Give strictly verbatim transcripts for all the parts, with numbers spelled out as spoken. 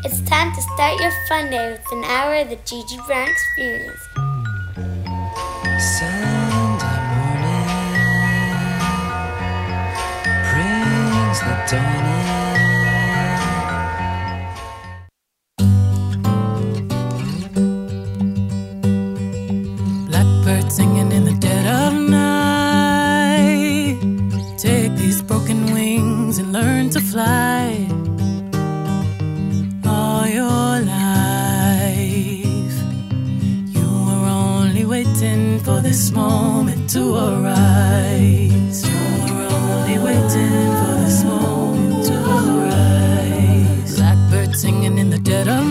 It's time to start your fun day with an hour of the Gigi Brown Experience. Sunday morning brings the dawn in. Blackbird singing in the dead of night. Take these broken wings and learn to fly. All your life you were only waiting for this moment to arise. You were only waiting for this moment to arise. Blackbird singing in the dead of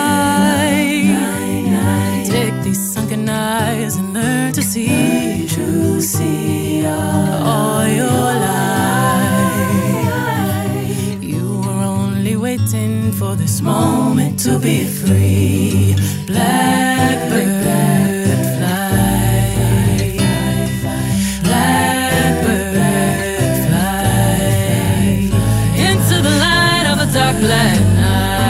night. Take these sunken eyes and learn to see, to see all your life. You were only waiting for this moment to be free. Blackbird fly, blackbird fly into the light of a dark black night.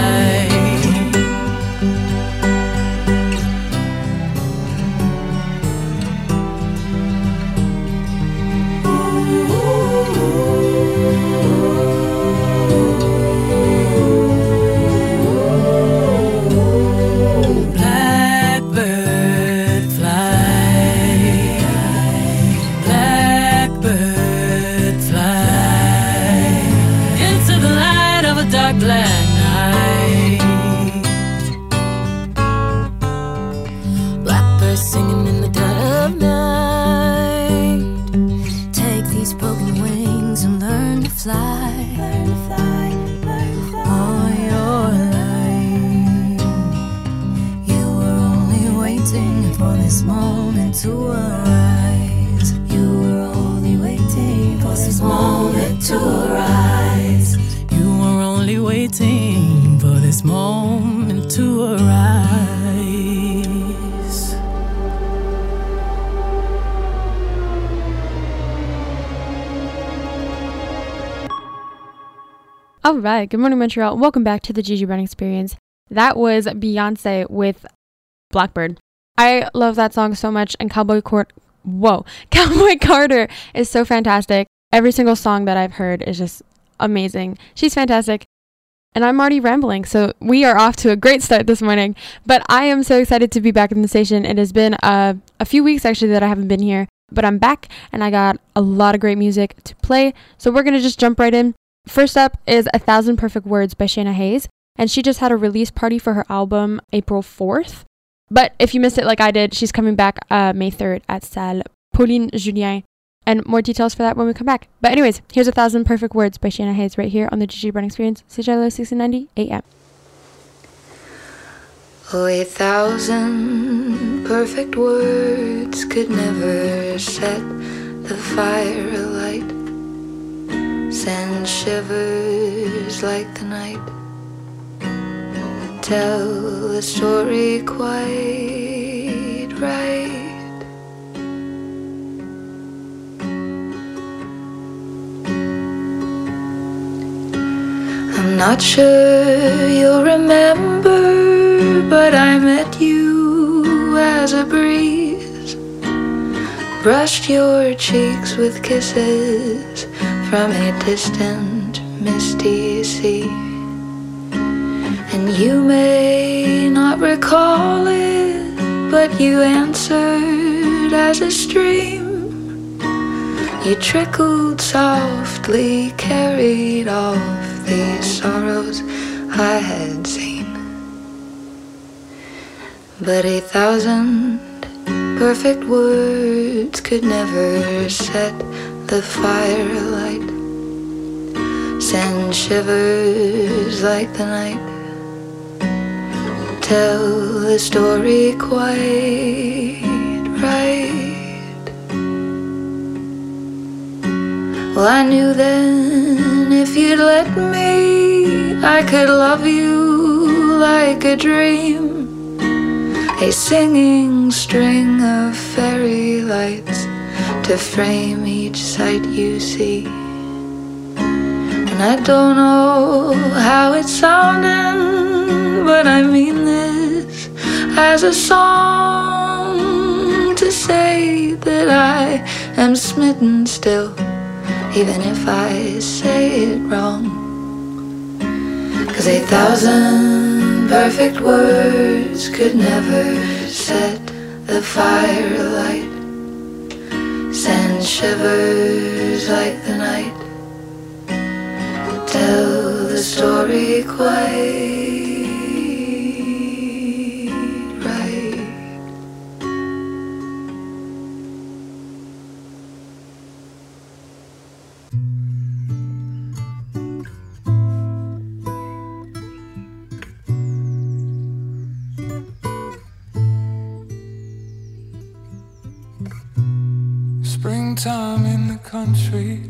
All right, good morning, Montreal. Welcome back to the Gigi Brown Experience. That was Beyonce with Blackbird. I love that song so much, and Cowboy Court, whoa, Cowboy Carter is so fantastic. Every single song that I've heard is just amazing. She's fantastic, and I'm already rambling, so we are off to a great start this morning. But I am so excited to be back in the station. It has been uh, a few weeks actually that I haven't been here, but I'm back, and I got a lot of great music to play. So we're gonna just jump right in. First up is A Thousand Perfect Words by Shayna Hayes, and she just had a release party for her album April fourth. But if you missed it like I did, she's coming back uh, May third at Salle Pauline Julien, and more details for that when we come back. But anyways, here's A Thousand Perfect Words by Shayna Hayes right here on the Gigi Brown Experience, C J L O sixteen ninety A M. Oh, a thousand perfect words could never set the fire alight. Send shivers like the night. Tell the story quite right. I'm not sure you'll remember, but I met you as a breeze. Brushed your cheeks with kisses from a distant, misty sea. And you may not recall it, but you answered as a stream. You trickled softly, carried off the sorrows I had seen. But a thousand perfect words could never set the fire alight. Send shivers like the night. Tell the story quite right. Well, I knew then if you'd let me, I could love you like a dream. A singing string of fairy lights to frame each sight you see. And I don't know how it's sounding, but I mean this as a song to say that I am smitten still, even if I say it wrong. 'Cause eight thousand perfect words could never set the fire alight, send shivers like the night, tell the story quite right. Springtime in the country.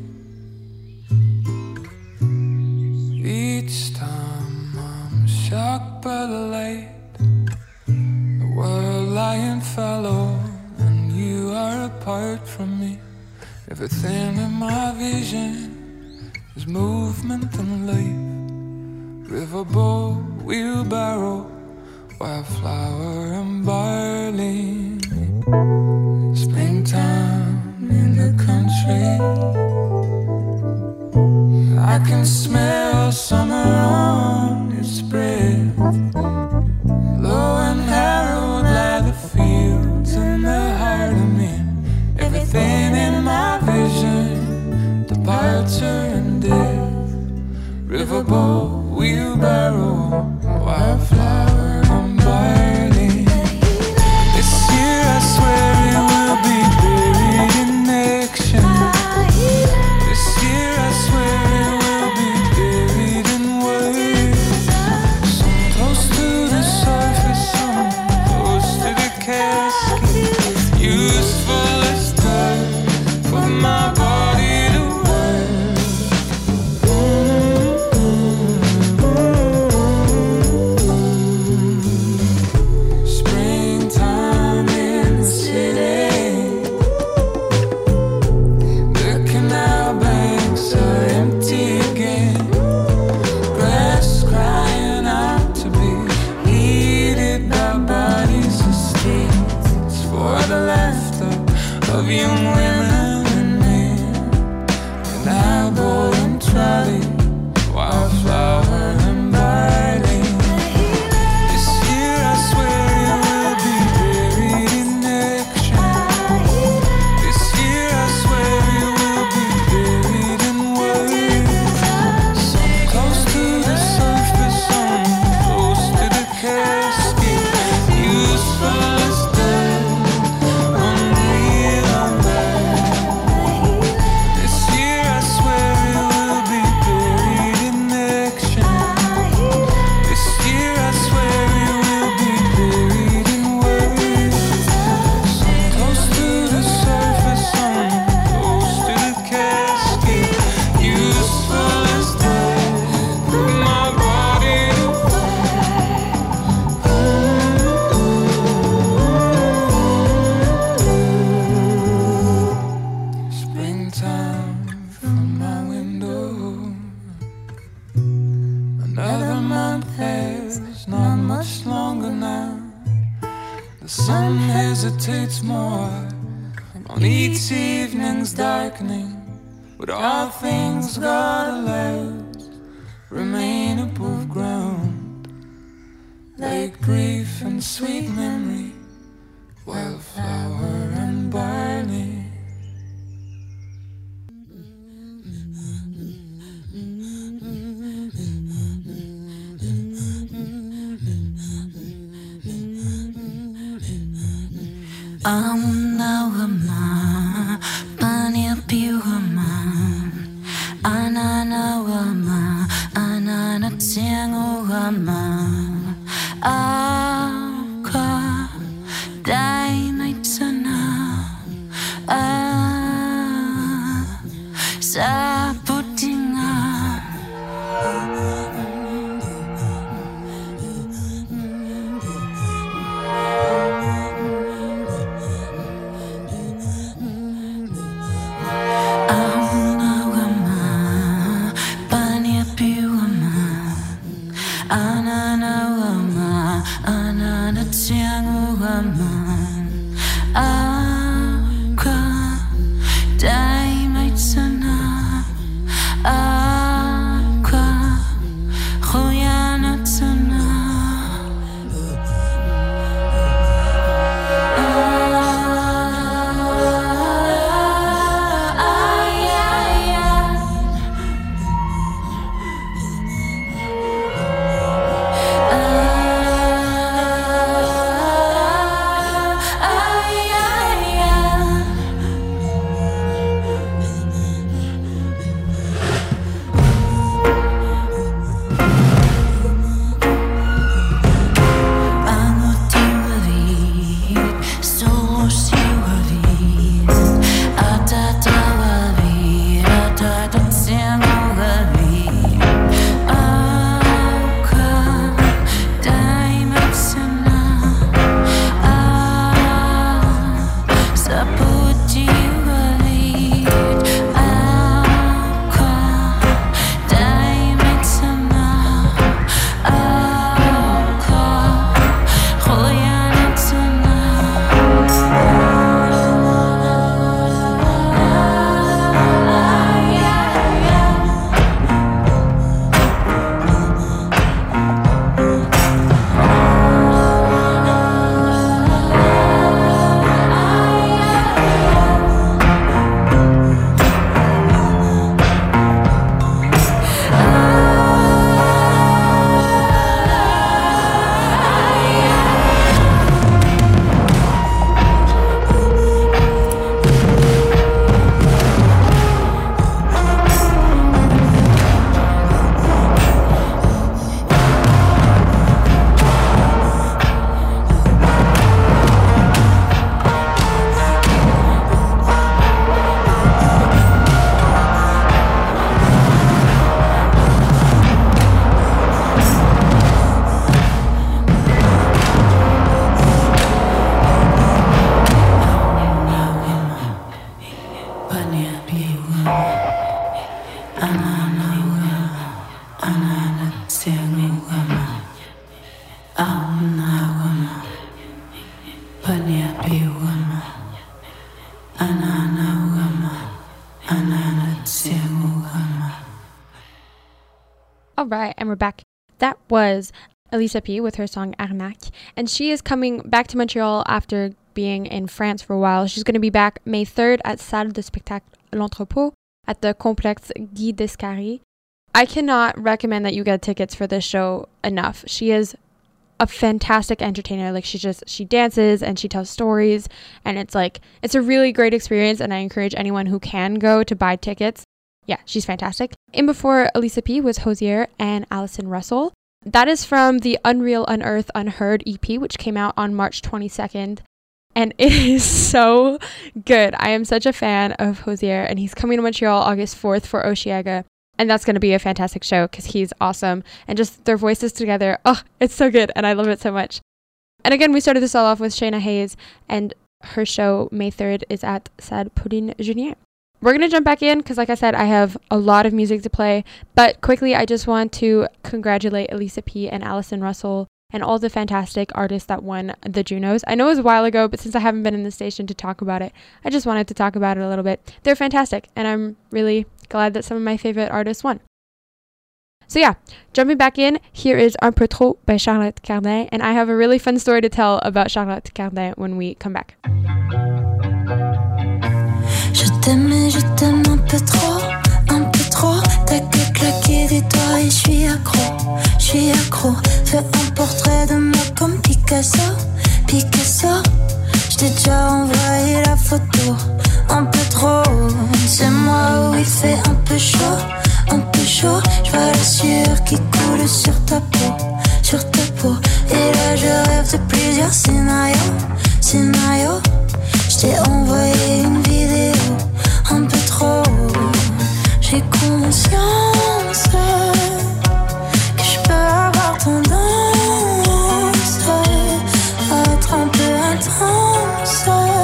Each time I'm shocked by the light. The world lying fallow, and you are apart from me. Everything in my vision is movement and life. Riverboat, wheelbarrow, wildflower and barley. Springtime in the country. I can smell summer on its breath. Low and harrowed lie the fields in the heart of me. Everything in my vision, departure and death. Riverboat, wheelbarrow, wildflower and barley. This year I swear it will be buried in action. This year I swear it will be buried in words. Some close to the surface, some close to the casket. Useful as dirt for my body to work. Springtime in the city. The canal banks are empty again. Grass crying out to be heated by bodies of states. It's for the laughter of young women and men. Canal boat and trolley, wildflower and barley. This year I swear it will be buried in action. This year I swear it will be buried in words. Some close to the surface, some close to the casket. Useful as dirt, unreal and bad. This year I swear it will be buried in action. This year I swear it will be buried in words. Some close to the surface, some close to the casket. Useful as dirt for my body to springtime from my window. Another month has not much longer now. The sun hesitates more on each evening's darkening. But all things God allows remain above ground, like grief and sweet memory, wildflower and barley. Aunawama, Paniapiwama, Ananawama, Ananatsiangawama, Aka, Dainaitsana, Ah, Saputinga. All right, and we're back. That was Alicia P with her song Arnaque, and she is coming back to Montreal after being in France for a while. She's going to be back May third at Salle de Spectacle L'Entrepôt at the Complexe Guy Descaries. I cannot recommend that you get tickets for this show enough. She is a fantastic entertainer. Like, she just, she dances and she tells stories, and it's like, it's a really great experience, and I encourage anyone who can go to buy tickets. Yeah, she's fantastic. In before Alicia P was Hozier and Alison Russell. That is from the Unreal, Unearthed, Unheard E P, which came out on March twenty-second. And it is so good. I am such a fan of Hozier, and he's coming to Montreal August fourth for Osheaga. And that's going to be a fantastic show because he's awesome. And just their voices together, oh, it's so good. And I love it so much. And again, we started this all off with Shayna Hayes, and her show May third is at Stade Pauline Julien. We're going to jump back in because, like I said, I have a lot of music to play. But quickly, I just want to congratulate Alicia P and Alison Russell and all the fantastic artists that won the Junos. I know it was a while ago, but since I haven't been in the station to talk about it, I just wanted to talk about it a little bit. They're fantastic, and I'm really glad that some of my favorite artists won. So yeah, jumping back in, here is Un peu trop by Charlotte Cardin, and I have a really fun story to tell about Charlotte Cardin when we come back. Je t'aime et je t'aime un peu trop, un peu trop. T'as que claquer des doigts et je suis accro, je suis accro. Fais un portrait de moi comme Picasso, Picasso. Je t'ai déjà envoyé la photo, un peu trop. C'est moi où il fait un peu chaud, un peu chaud. Je vois la sueur qui coule sur ta peau, sur ta peau. Et là je rêve de plusieurs scénarios, scénarios. Je t'ai envoyé une vidéo, un peu trop. J'ai conscience que je peux avoir tendance à être un peu intense.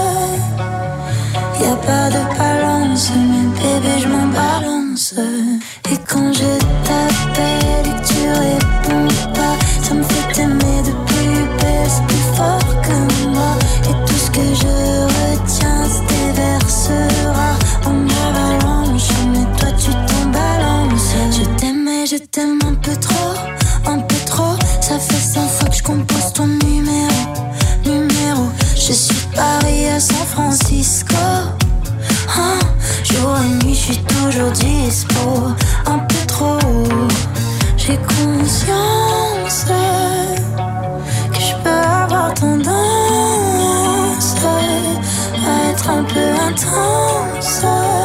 Y'a pas de balance, mais bébé je m'en balance. Et quand je t'appelle et que tu réponds pas, ça me fait t'aimer de plus belle, c'est plus fort que moi. Et tout ce que je retiens se déversera en avalanche. Mais toi tu t'en balances. Je t'aime et je t'aime un peu trop, un peu trop. Ça fait cent fois que je compose ton numéro, numéro. Je suis Paris à San Francisco. Hein, jour et nuit je suis toujours dispo. Un peu trop. J'ai conscience que je peux avoir tendance à être un peu intense.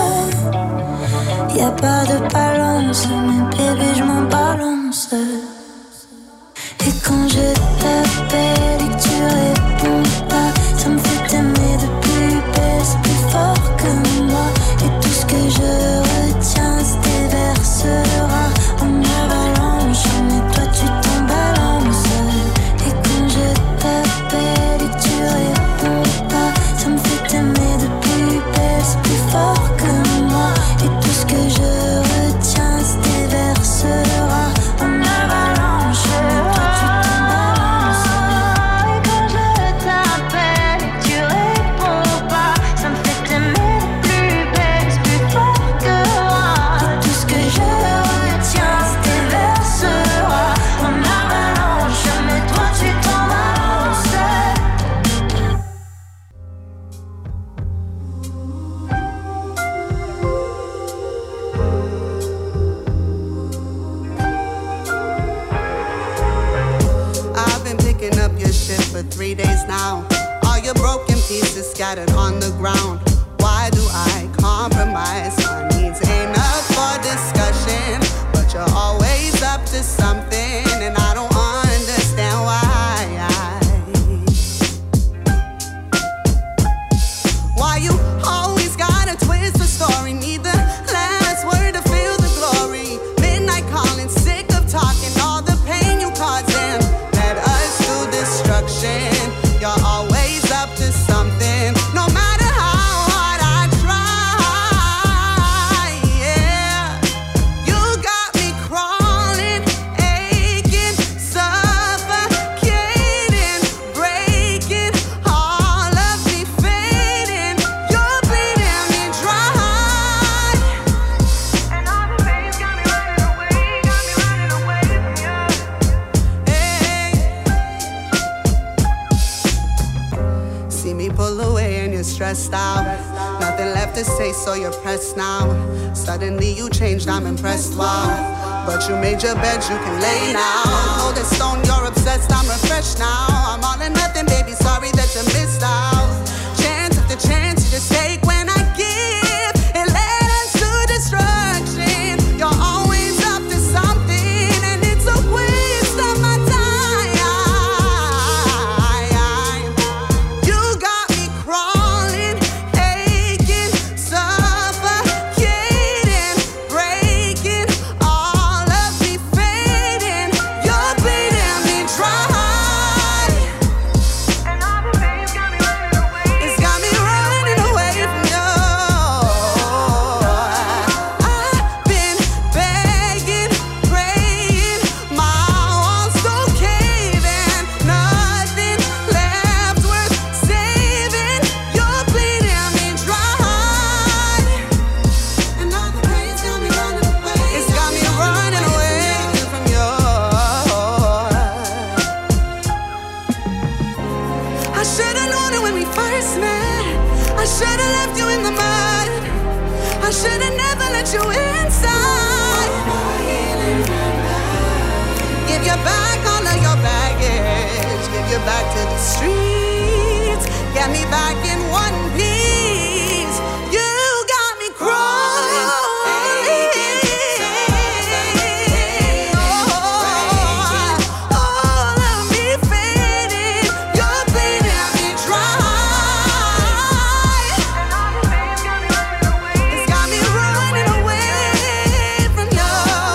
Y'a pas de balance, mais bébé je m'en balance. Et quand je t'appelle et que tu réponds pas, ça me fait t'aimer de plus belle, c'est plus fort que moi. Et tout ce que je retiens se déversera en avalanche. Mais toi tu t'en balances. Et quand je t'appelle et que tu réponds pas, ça me fait t'aimer de plus belle, c'est plus fort que moi. Et tout ce que je retiens se déversera en avalanche. Mais toi tu t'en balances. Et quand je t'appelle et que tu réponds pas, ça me fait t'aimer de plus belle, c'est plus fort que moi. Et tout ce que je retiens se déversera en avalanche. Mais toi tu t'en balances. I've been picking up your shit for three days now. All your broken pieces scattered on the ground. Why do I compromise? My needs ain't up for discussion, but you're always up to something, and I don't understand why. Why you always gotta twist the story? Need the last word to feel the glory. Midnight calling, sick of talking, all the pain you causing. Led us to destruction. You're always up to something, no matter how hard I try. Yeah, stressed out. Nothing left to say, so you're pressed now. Suddenly you changed, I'm impressed, wow. But you made your bed, you can lay now. Cold as stone, you're obsessed, I'm refreshed now. I'm all or nothing, baby, sorry that you missed out. Chance after chance you just take when I give. It led us to destruction. You're always up to something, and it's a waste of my time. You got me crawling, aching, suffocating, breaking, all of me fading. You're bleeding me dry. And all the pain's got me running away. It's got me running away from you. I've been begging, praying, my walls so caving, nothing left worth saving. You're bleeding me dry. And all the pain's got me running away. It's got me running away from you. I should've known it when we first met. I should've left you in the mud. I should've never let you inside. Give you back all of your baggage. Give you back to the streets. Get me back in one piece. You got me crawling. All of me fading. You're bleeding me dry. It's got me running away from you.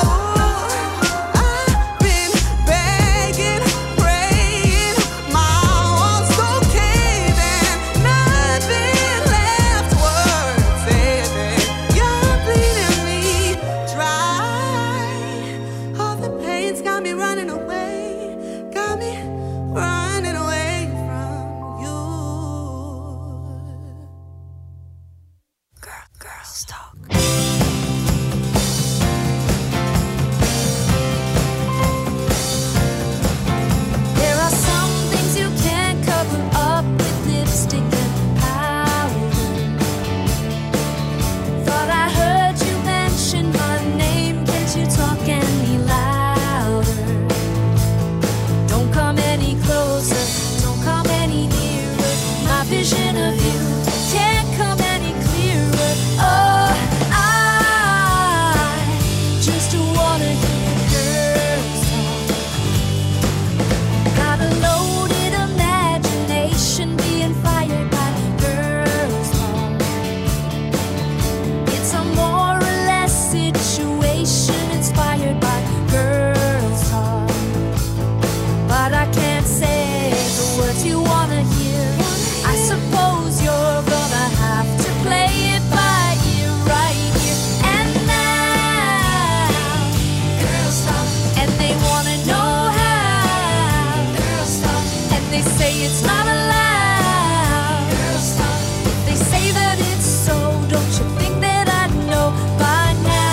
I've been begging, praying, my walls so caving, nothing left worth saving. You're bleeding me dry. All the pain's got me running away, got me running away from you. Girl, girls talk. There are some things you can't cover up with lipstick and powder. Thought I heard you mention my name. Can't you talk any louder? Don't come any closer. Don't come any nearer. My vision of you can't come any clearer. Oh, I just wanna hear girls talk. Got a loaded imagination being fired by girls talk. It's a more or less situation inspired by girls talk. But I can't say the words you wanna hear. I suppose you're gonna have to play it by ear right here and now. Girls talk, and they wanna know how. Girls talk, and they say it's not allowed. Girls talk, they say that it's so. Don't you think that I know by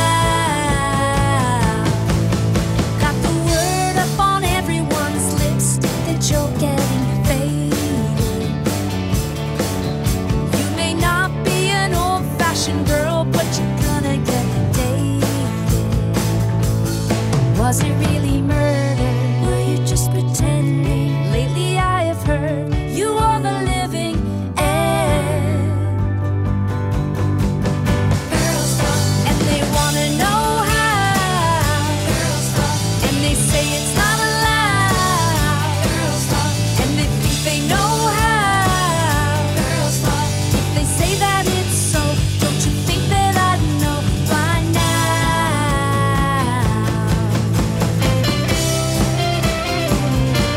now? Got the word up on everyone's lips that you're getting faded. You may not be an old-fashioned girl, but you're gonna get dated. Was it really murder? Were you just pretending? Lately I have heard you are the living end. Girls talk, and they wanna know how. Girls talk, and they say it's not allowed. Girls talk, and they think they know how. Girls talk, if they say that it's so, don't you think that I know by now?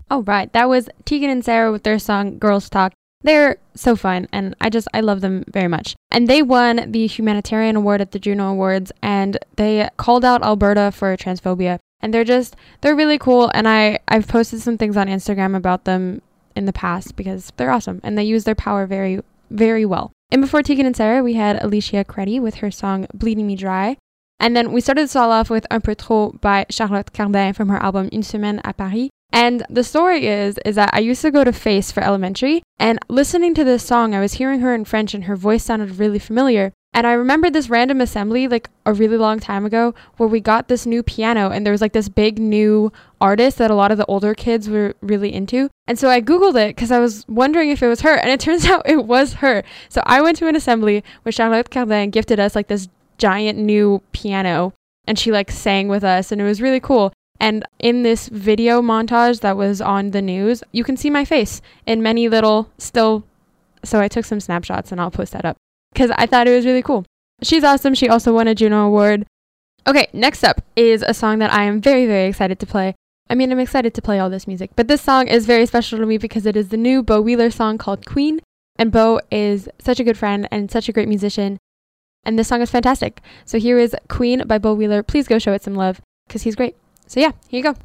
All right, that was Tegan and Sara with their song Girls Talk. They're so fun, and I just, I love them very much. And they won the Humanitarian Award at the Juno Awards, and they called out Alberta for transphobia. And they're just, they're really cool, and I, I've posted some things on Instagram about them in the past because they're awesome, and they use their power very, very well. And before Tegan and Sara, we had Alicia Credi with her song Bleeding Me Dry. And then we started this all off with Un peu trop by Charlotte Cardin from her album Une Semaine à Paris. And the story is, is that I used to go to Face for elementary, and listening to this song, I was hearing her in French and her voice sounded really familiar. And I remembered this random assembly like a really long time ago where we got this new piano and there was like this big new artist that a lot of the older kids were really into. And so I Googled it because I was wondering if it was her, and it turns out it was her. So I went to an assembly where Charlotte Cardin gifted us like this giant new piano, and she like sang with us, and it was really cool. And in this video montage that was on the news, you can see my face in many little still. So I took some snapshots and I'll post that up because I thought it was really cool. She's awesome. She also won a Juno Award. Okay, next up is a song that I am very, very excited to play. I mean, I'm excited to play all this music, but this song is very special to me because it is the new Beau Wheeler song called Queen. And Beau is such a good friend and such a great musician. And this song is fantastic. So here is Queen by Beau Wheeler. Please go show it some love because he's great. So yeah, here you go.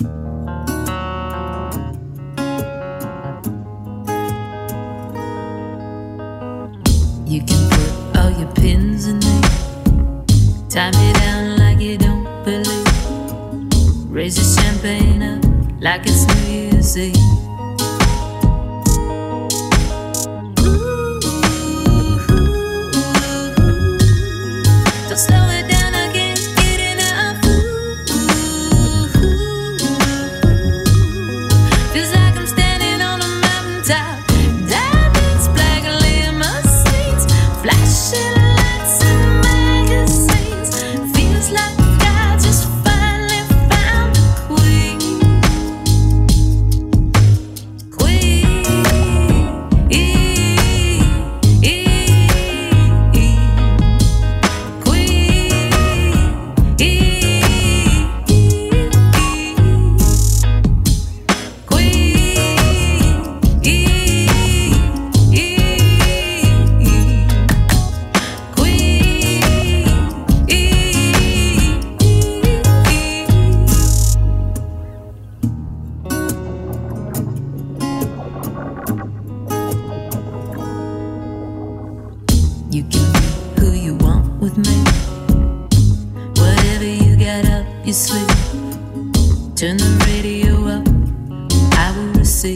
You can put all your pins in there, tie me down like you don't believe, raise the champagne up like it's New Year's Eve. Don't slow it down, I can't get enough. Feels like I'm standing on a mountaintop. Diamonds, black limousines, flashing lights and magazines. Feels like I just finally found a queen. You can be who you want with me. Whatever you got up your sleeve, turn the radio up, I will receive.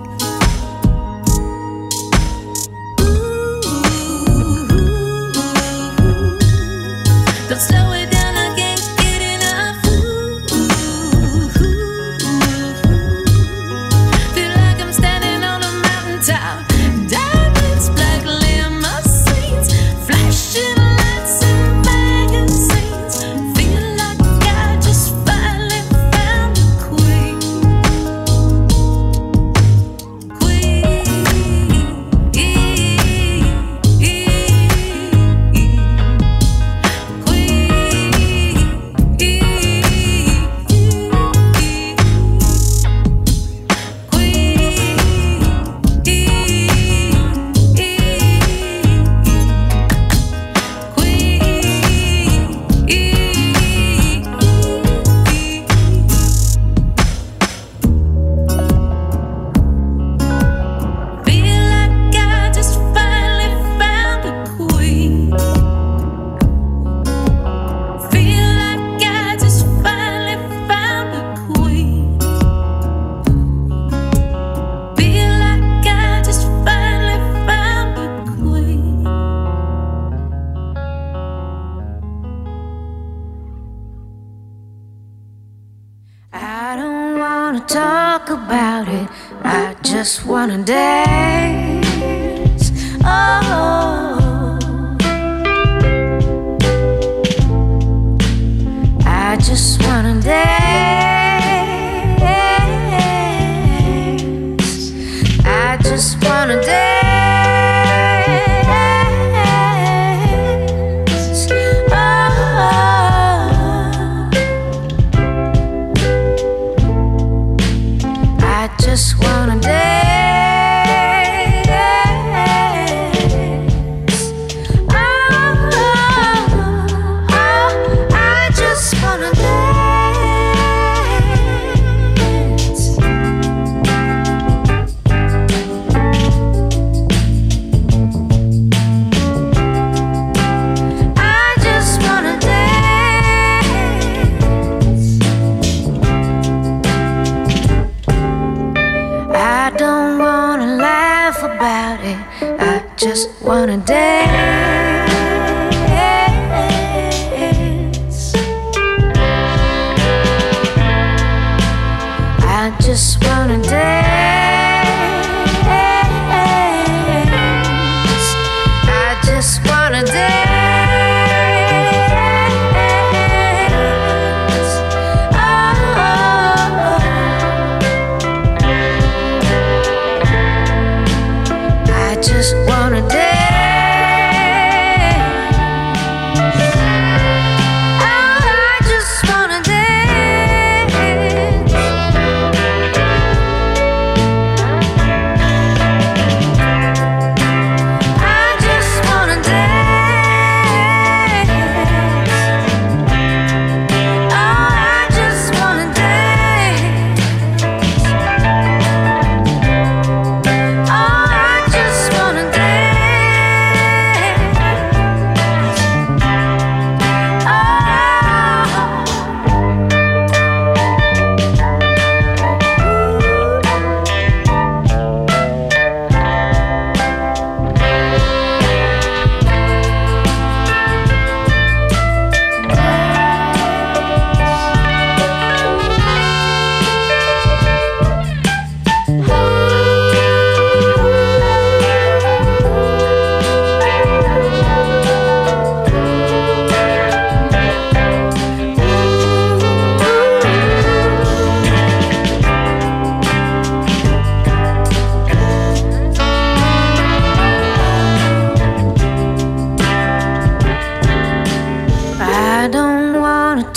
Don't slow it down, I can't get enough. Feel like I'm standing on a mountaintop. Diamonds, black limousines, flashing lights and magazines. Feel like I just finally found a queen. I don't wanna talk about it, I just wanna dance. Oh, I just wanna dance. I just wanna dance. Oh, I just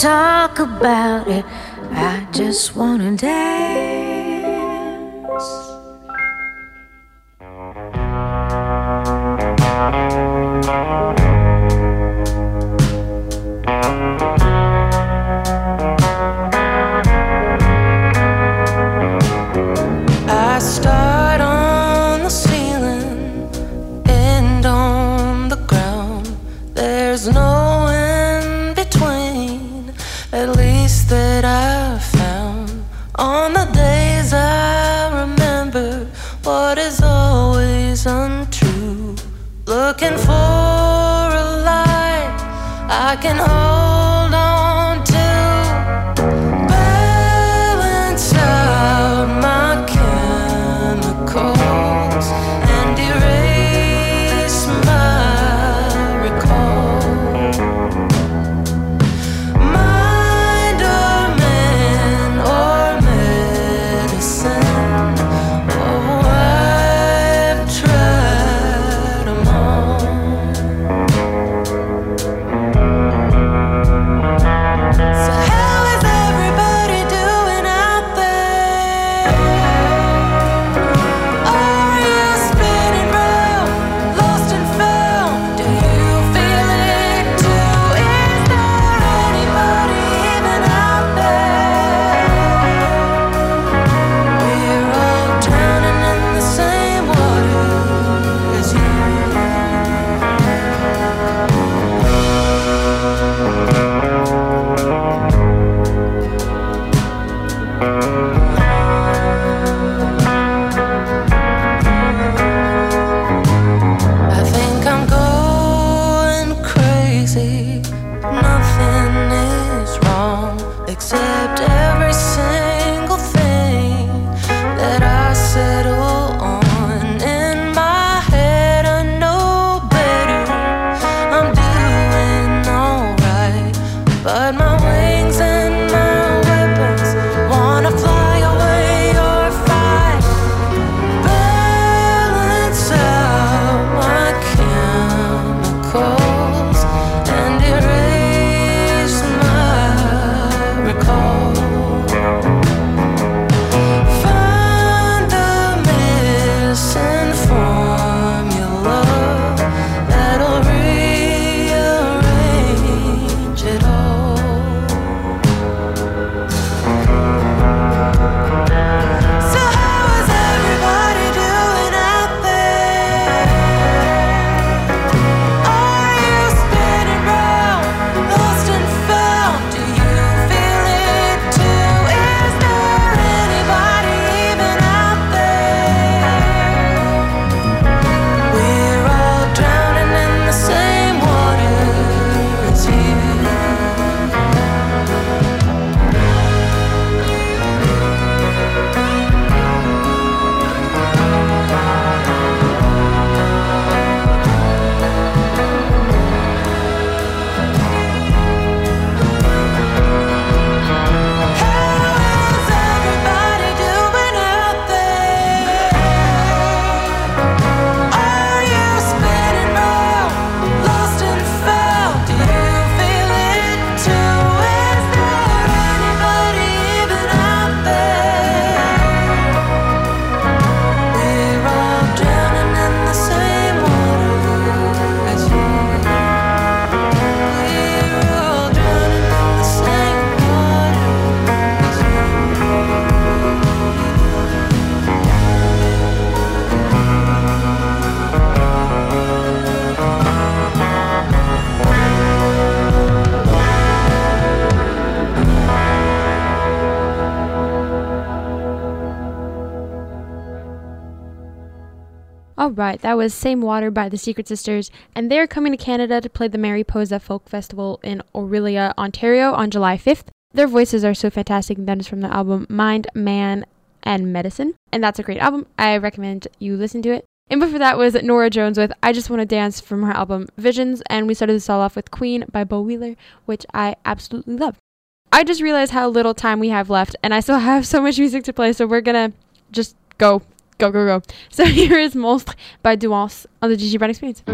talk about it. I just wanna dance. I start on the ceiling, end on the ground. There's no in between, at least that I've found. On the days I remember what is always untrue, looking for a light I can hold on to, balance out my chemicals and erase my recall. Mind or man or medicine, oh, I've tried 'em all. So how is everybody doing out there? Are you spinning round, lost and found? Do you feel it too? Is there anybody even out there? We're all drowning in the same water as you. I think I'm going crazy. Nothing is wrong except every single thing that I settle on. In my head, I know better. I'm doing alright, but my wings and my weapons wanna fly away or fight. Balance out my chemicals and erase my recall. Find the missing formula that'll rearrange it all. So how is everybody doing out there? Are you spinning round, lost and found? Do you feel it too? Is there anybody even out there? We're all drowning in the same water as you. How is everybody doing out there? Are you spinning round, lost and found? Do you feel it too? Is there anybody even out there? We're all drowning in the same water as you. We're all drowning in the same water as you. Alright, that was Same Water by the Secret Sisters, and they're coming to Canada to play the Mariposa Folk Festival in Orillia, Ontario on July fifth. Their voices are so fantastic, and that is from the album Mind, Man, and Medicine, and that's a great album. I recommend you listen to it. And before that was Nora Jones with I Just Want to Dance from her album Visions, and we started this all off with Queen by Bo Wheeler, which I absolutely love. I just realized how little time we have left, and I still have so much music to play, so we're gonna just go. Go, go, go. So here is Monstre by Douance on the Gigi Brand Experience.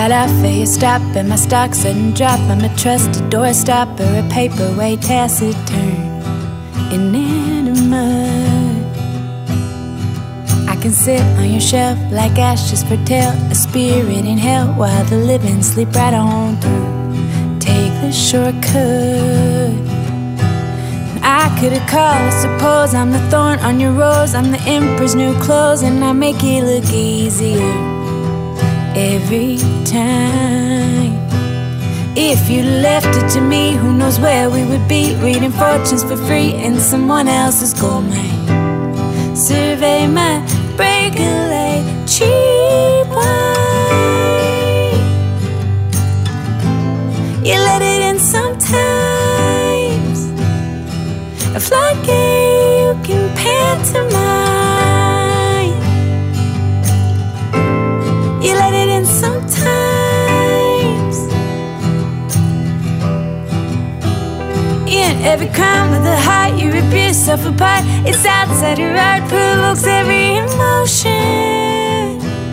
while I feel you stop and my stock sudden drop. I'm a trusted doorstopper, a paperweight taciturn, inanimate. I can sit on your shelf like ashes foretell a spirit in hell while the living sleep right on through. Take the shortcut. I could've called, I suppose I'm the thorn on your rose. I'm the emperor's new clothes, and I make it look easier every time. If you left it to me, who knows where we would be, reading fortunes for free in someone else's gold mine. Survey my breakaway cheap wine. You let it in sometimes, a floodgate you can pantomime. You let it in sometimes. In every crime with a heart, you rip yourself apart. It's outside your art, provokes every emotion.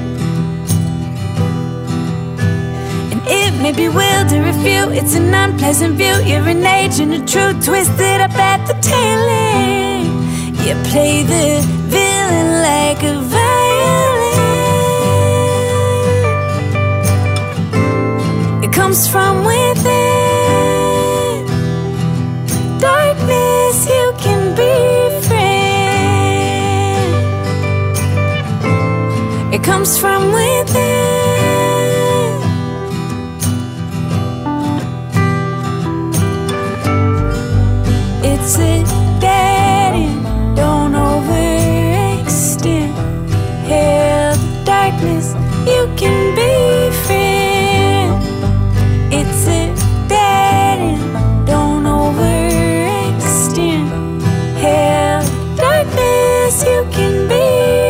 And it may be will to refute, it's an unpleasant view. You're an agent of truth, twisted up at the tail end. You play the villain like a violin. It comes from within. Darkness, you can befriend. It comes from within. It's a dead end, don't overextend. Hail the darkness, you can befriend. It's a dead end, don't overextend. Hail the darkness, you can befriend.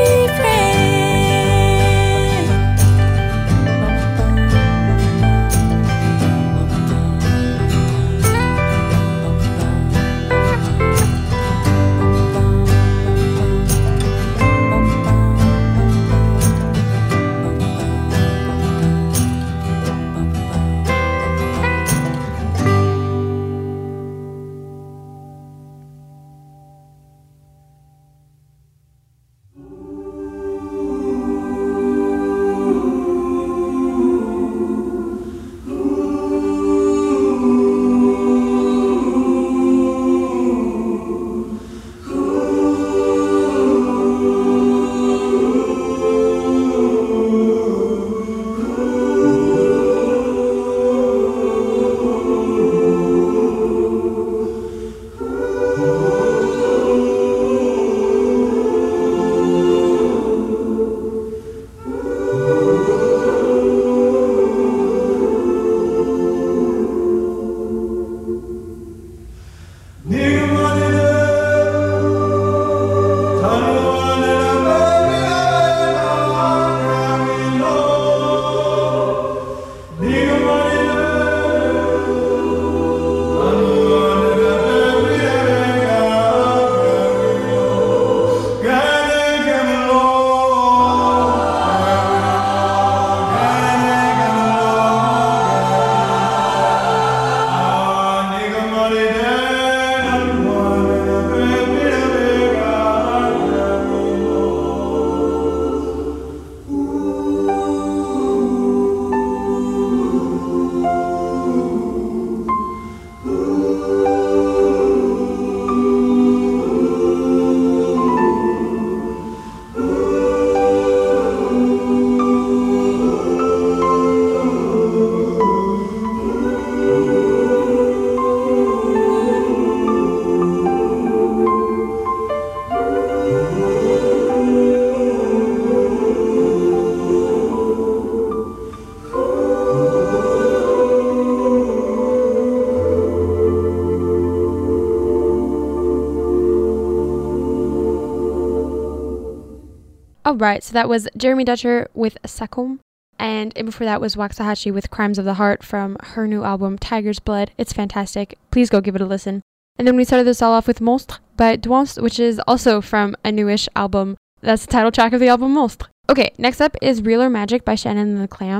Alright, so that was Jeremy Dutcher with Sakom, and before that was Waxahachie with Crimes of the Heart from her new album Tiger's Blood. It's fantastic. Please go give it a listen. And then we started this all off with Monstre by Douance, which is also from a newish album. That's the title track of the album, Monstre. Okay, next up is Real or Magic by Shannon and the Clams.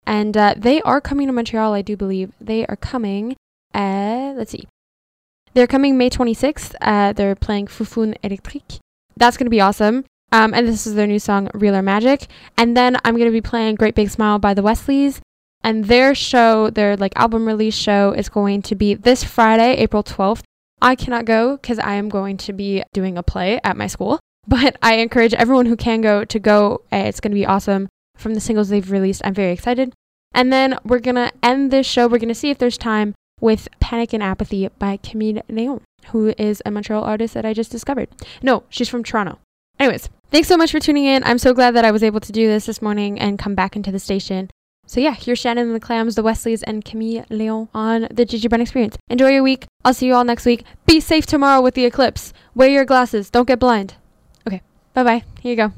And uh, they are coming to Montreal, I do believe. They are coming, uh, let's see. They're coming May twenty-sixth. Uh, they're playing Foufoune Électrique. That's going to be awesome. Um, and this is their new song, Real or Magic. And then I'm going to be playing Great Big Smile by the Wesleys. And their show, their like album release show is going to be this Friday, April twelfth. I cannot go because I am going to be doing a play at my school. But I encourage everyone who can go to go. Uh, it's going to be awesome. From the singles they've released, I'm very excited. And then we're going to end this show. We're going to see if there's time with Panic and Apathy by Camille Léon, who is a Montreal artist that I just discovered. No, she's from Toronto. Anyways, thanks so much for tuning in. I'm so glad that I was able to do this this morning and come back into the station. So yeah, here's Shannon and the Clams, the Wesleys, and Camille Léon on the Gigi Brent Experience. Enjoy your week. I'll see you all next week. Be safe tomorrow with the eclipse. Wear your glasses. Don't get blind. Okay, bye-bye. Here you go.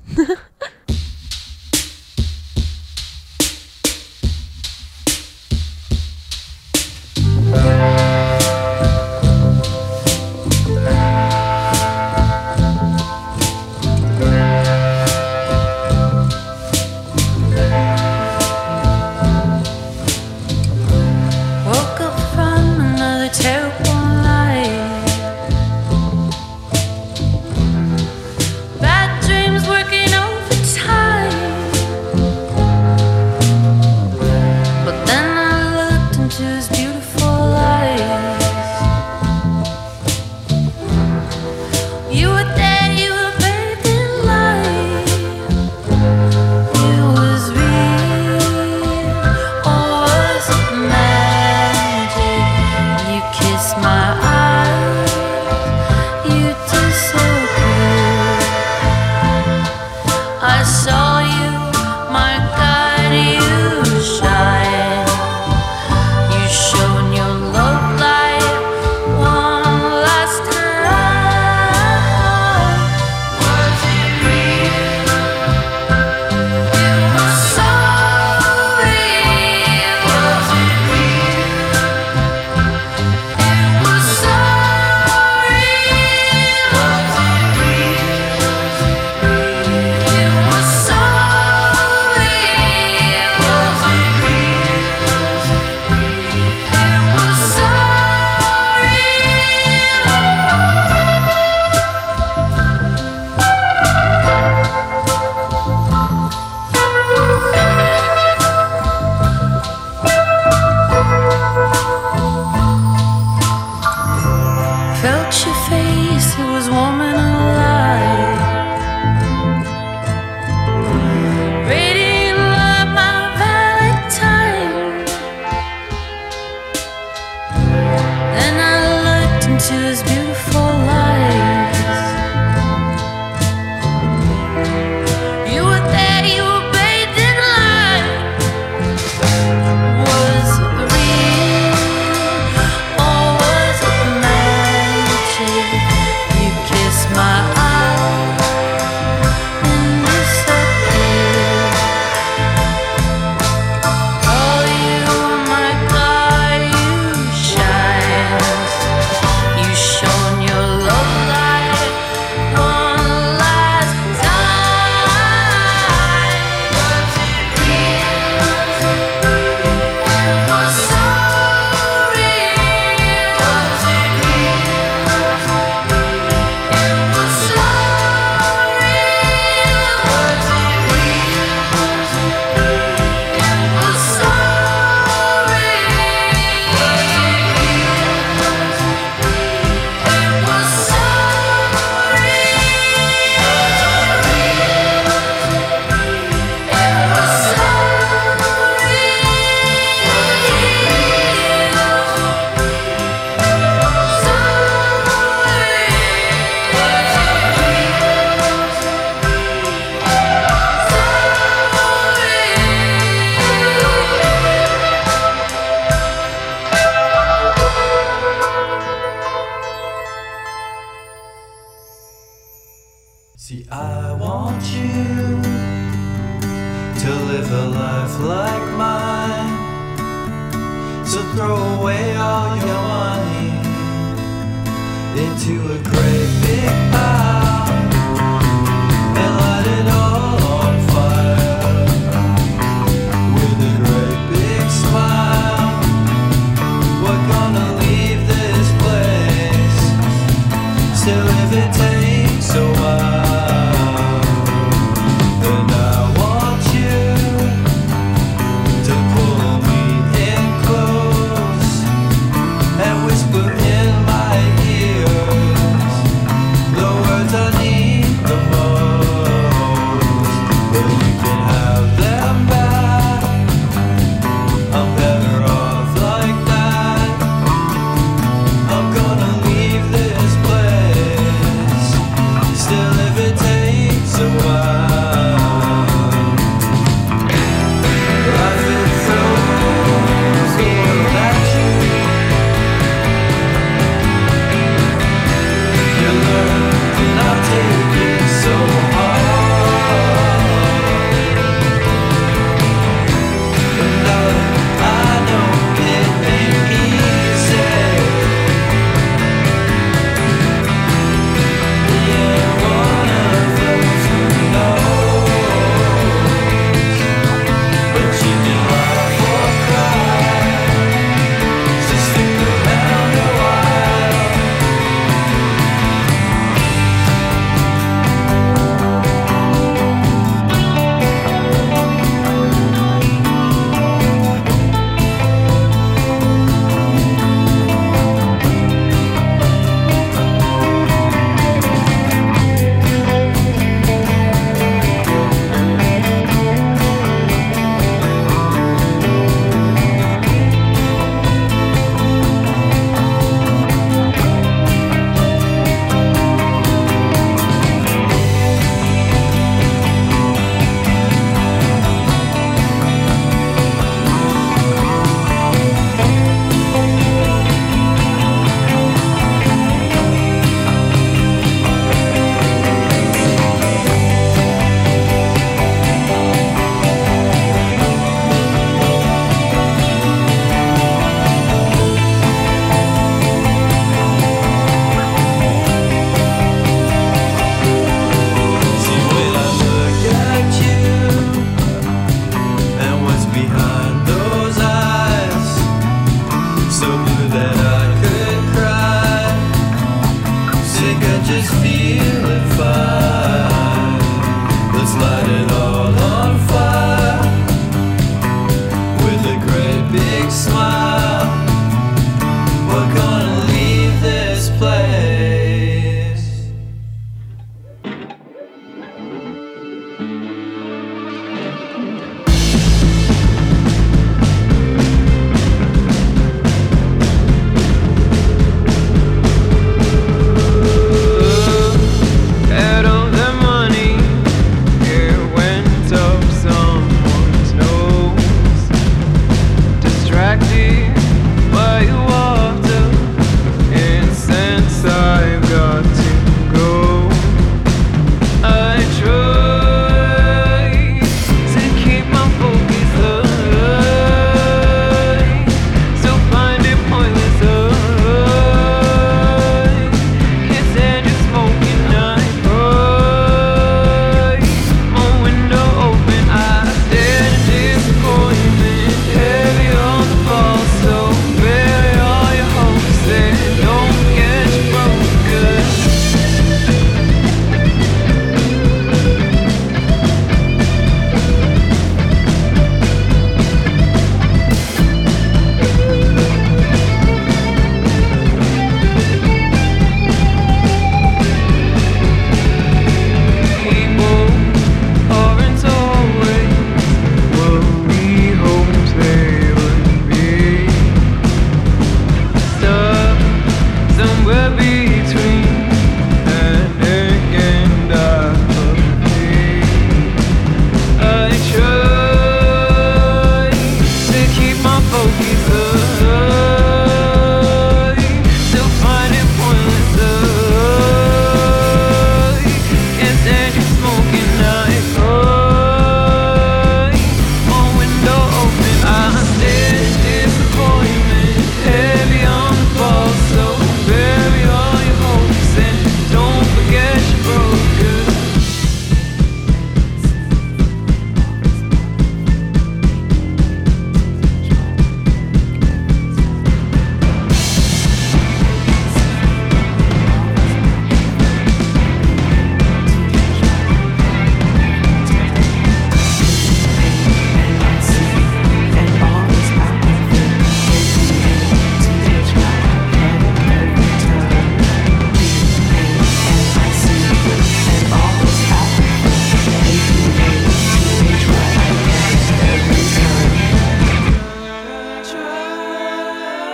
See, I want you to live a life like mine. So throw away all your money into a great big pile and light it all on fire with a great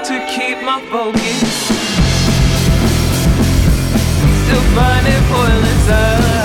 to keep my focus. Still burning, boil inside.